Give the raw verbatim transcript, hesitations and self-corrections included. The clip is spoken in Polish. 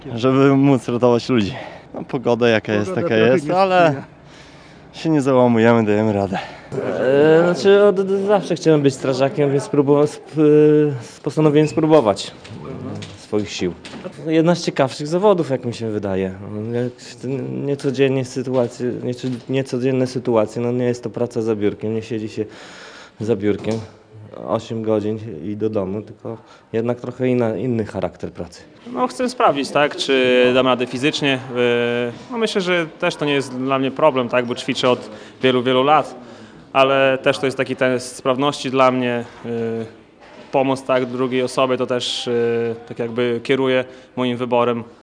Żeby móc ratować ludzi. No, pogoda jaka jest, taka jest, ale się nie załamujemy, dajemy radę. E, znaczy od, od zawsze chciałem być strażakiem, więc próbowa- sp, e, postanowiłem spróbować e, swoich sił. Jedna z ciekawszych zawodów, jak mi się wydaje. Jak Niecodziennie sytuacje, nieco- niecodzienne sytuacje, no nie jest to praca za biurkiem, nie siedzi się za biurkiem osiem godzin i do domu, tylko jednak trochę inna, inny charakter pracy. No, chcę sprawdzić, tak, czy dam radę fizycznie. No, myślę, że też to nie jest dla mnie problem, tak, bo ćwiczę od wielu, wielu lat, ale też to jest taki test sprawności dla mnie. Pomoc tak, drugiej osobie to też tak jakby kieruje moim wyborem.